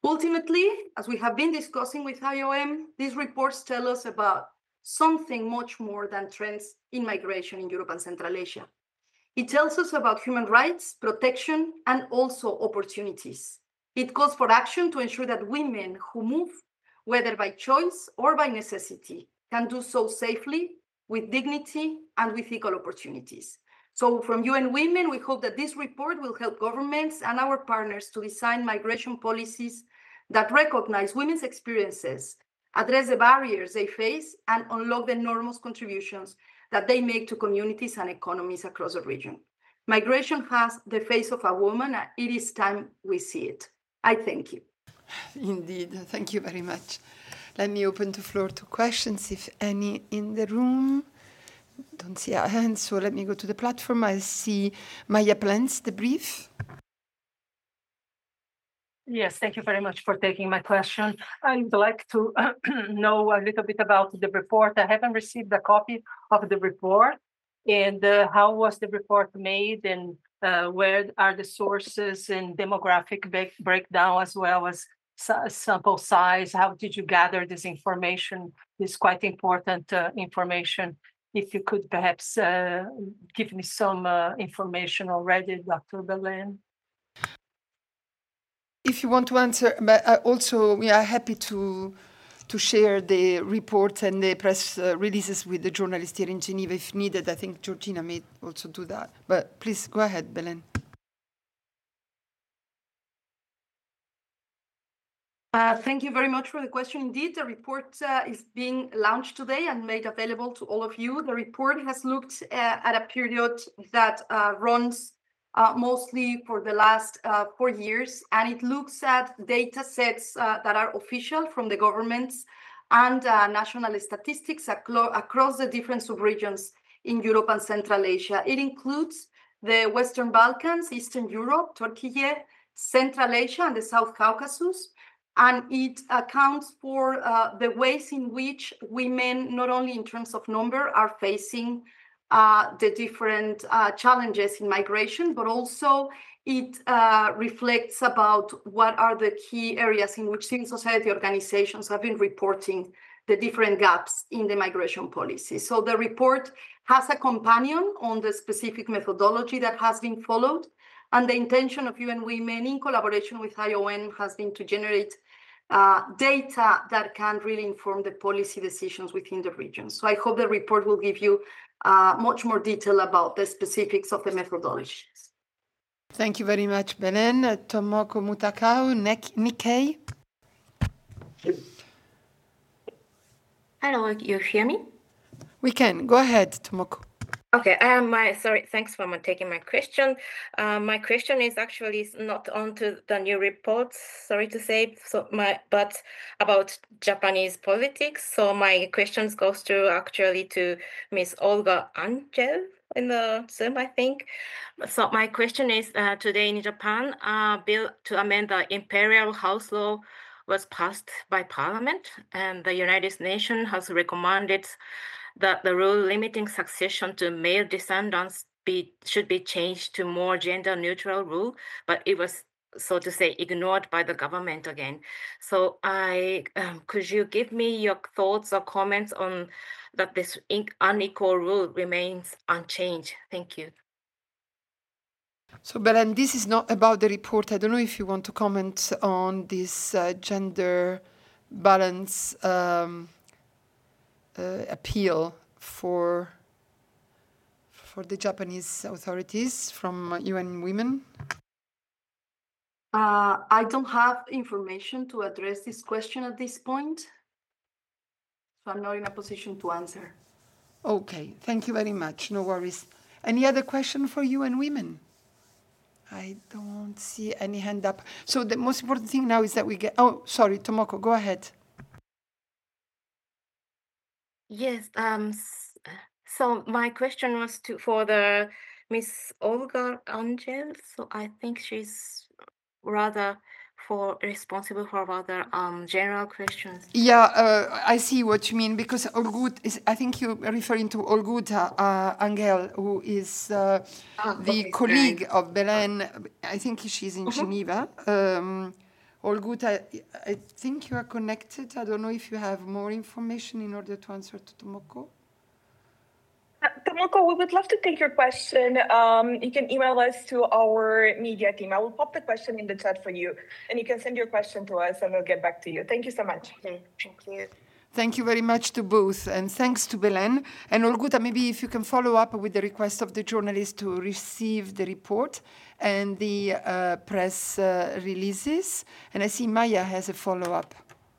Ultimately, as we have been discussing with I O M, these reports tell us about something much more than trends in migration in Europe and Central Asia. It tells us about human rights, protection, and also opportunities. It calls for action to ensure that women who move, whether by choice or by necessity, can do so safely, with dignity, and with equal opportunities. So from U N Women, we hope that this report will help governments and our partners to design migration policies that recognize women's experiences, address the barriers they face, and unlock the enormous contributions that they make to communities and economies across the region. Migration has the face of a woman, and it is time we see it. I thank you. Indeed, thank you very much. Let me open the floor to questions, if any in the room. Don't see a hand, so let me go to the platform. I see Maya Plants, the brief. Yes, thank you very much for taking my question. I would like to know a little bit about the report. I haven't received a copy of the report. And uh, how was the report made, and uh, where are the sources and demographic break breakdown, as well as sample size? How did you gather this information? This quite important uh, information. If you could perhaps uh, give me some uh, information already, Doctor Belén. If you want to answer, but also we are happy to to share the report and the press uh, releases with the journalists here in Geneva if needed. I think Georgina may also do that. But please go ahead, Belén. Uh, thank you very much for the question. Indeed, the report uh, is being launched today and made available to all of you. The report has looked uh, at a period that uh, runs uh, mostly for the last uh, four years, and it looks at data sets uh, that are official from the governments and uh, national statistics across the different subregions in Europe and Central Asia. It includes the Western Balkans, Eastern Europe, Turkey, Central Asia, and the South Caucasus. And it accounts for uh, the ways in which women, not only in terms of number, are facing uh, the different uh, challenges in migration, but also it uh, reflects about what are the key areas in which civil society organizations have been reporting the different gaps in the migration policy. So the report has a companion on the specific methodology that has been followed. And the intention of U N Women, in collaboration with I O M, has been to generate uh, data that can really inform the policy decisions within the region. So I hope the report will give you uh, much more detail about the specifics of the methodologies. Thank you very much, Belén. Uh, Tomoko Mutakao, Nikkei. Hello, you hear me? We can. Go ahead, Tomoko. Okay, um, my sorry, thanks for taking my question. Uh, my question is actually not onto the new report, sorry to say, so my but about Japanese politics. So my questions goes to actually to Miss Olga Angel in the Zoom, I think. So my question is, uh, today in Japan, a bill to amend the Imperial House Law was passed by Parliament, and the United Nations has recommended that the rule limiting succession to male descendants be should be changed to more gender neutral rule, but it was, so to say, ignored by the government again. So I um, could you give me your thoughts or comments on that this unequal rule remains unchanged? Thank you. So, Belén, this is not about the report. I don't know if you want to comment on this uh, gender balance um, Uh, appeal for for the Japanese authorities from uh, U N Women? Uh, I don't have information to address this question at this point, so I'm not in a position to answer. Okay, thank you very much. No worries. Any other question for U N Women? I don't see any hand up. So the most important thing now is that we get... Oh, sorry, Tomoko, go ahead. Yes, um, so my question was to for the Miss Olga Angel. So I think she's rather for responsible for rather um general questions. Yeah, uh, I see what you mean, because Olgut is, I think you're referring to Olguta uh, Angel, who is uh, oh, the okay, colleague right. of Belén. I think she's in mm-hmm. Geneva, um, All good. I, I think you are connected. I don't know if you have more information in order to answer to Tomoko. Uh, Tomoko, we would love to take your question. Um, you can email us to our media team. I will pop the question in the chat for you, and you can send your question to us, and we'll get back to you. Thank you so much. Thank you. Thank you very much to both, and thanks to Belen. And Olguta, maybe if you can follow up with the request of the journalists to receive the report and the uh, press uh, releases. And I see Maya has a follow-up.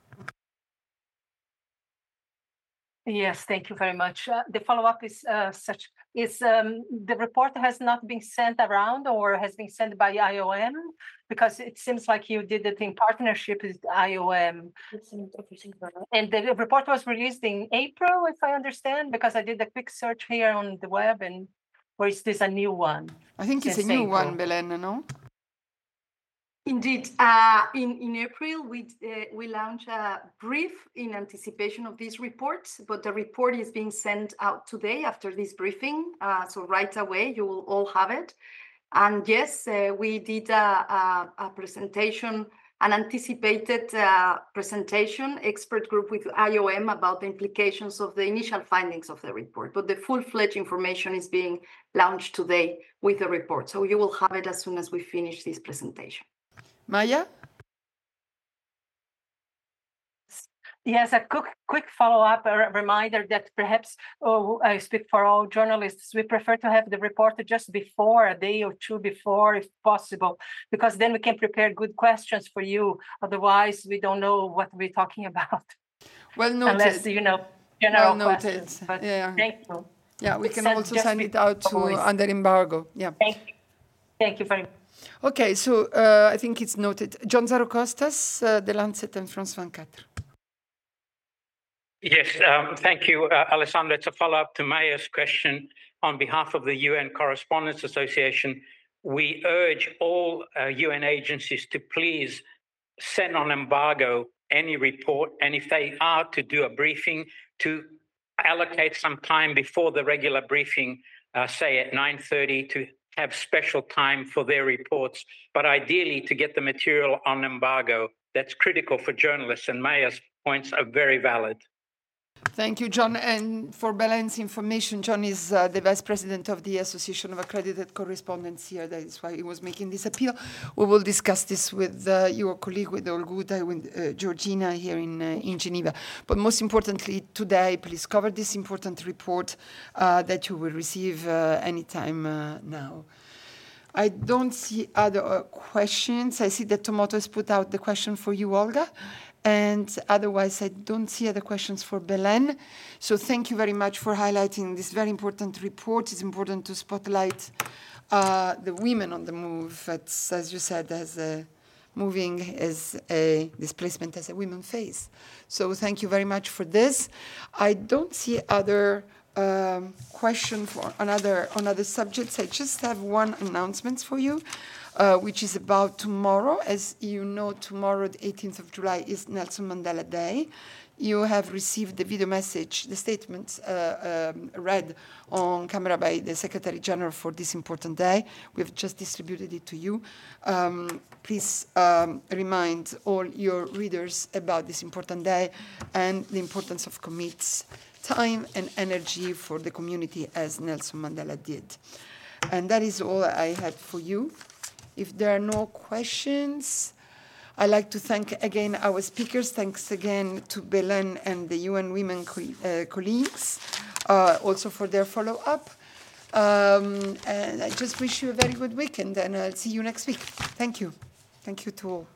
Yes, thank you very much. Uh, the follow-up is uh, such, is um, the report has not been sent around or has been sent by I O M, because it seems like you did it in partnership with I O M. And the report was released in April, if I understand, because I did a quick search here on the web, and or is this a new one? I think it's a new one, Belen, no? Indeed, uh, in, in April, we, uh, we launched a brief in anticipation of this report, but the report is being sent out today after this briefing. Uh, so right away, you will all have it. And yes, uh, we did a, a, a presentation, an anticipated uh, presentation, expert group with I O M about the implications of the initial findings of the report. But the full-fledged information is being launched today with the report. So you will have it as soon as we finish this presentation. Maya? Yes, a quick, quick follow-up, a reminder that perhaps, oh, I speak for all journalists, we prefer to have the report just before, a day or two before, if possible, because then we can prepare good questions for you. Otherwise, we don't know what we're talking about. Well noted. Unless, you know, general well noted. questions. But yeah. Thank you. Yeah, we It's can sent also just send it out to before. under embargo. Yeah. Thank you. Thank you very much. Okay, so uh, I think it's noted. John Zarocostas, uh, The Lancet and France twenty-four. Yes, um, thank you, uh, Alessandra. It's a follow-up to Maya's question. On behalf of the U N Correspondents Association, we urge all uh, U N agencies to please send on embargo any report, and if they are to do a briefing, to allocate some time before the regular briefing, uh, say at nine thirty, to have special time for their reports, but ideally to get the material on embargo. That's critical for journalists, and Maya's points are very valid. Thank you, John. And for Belen's information, John is uh, the vice president of the Association of Accredited Correspondents here. That is why he was making this appeal. We will discuss this with uh, your colleague, with Olguta, with uh, Georgina here in, uh, in Geneva. But most importantly, today, please cover this important report uh, that you will receive uh, anytime uh, now. I don't see other uh, questions. I see that Tomoto has put out the question for you, Olga. And otherwise, I don't see other questions for Belen. So thank you very much for highlighting this very important report. It's important to spotlight uh, the women on the move. It's, as you said, as a moving as a displacement as a women face. So thank you very much for this. I don't see other um, question for another on other subjects. I just have one announcement for you. Uh, which is about tomorrow. As you know, tomorrow, the eighteenth of July, is Nelson Mandela Day. You have received the video message, the statement uh, um, read on camera by the Secretary General for this important day. We've just distributed it to you. Um, please um, remind all your readers about this important day and the importance of commits time and energy for the community as Nelson Mandela did. And that is all I had for you. If there are no questions, I'd like to thank again our speakers. Thanks again to Belen and the U N Women co uh, colleagues, uh, also for their follow-up. Um, and I just wish you a very good weekend, and I'll see you next week. Thank you. Thank you to all.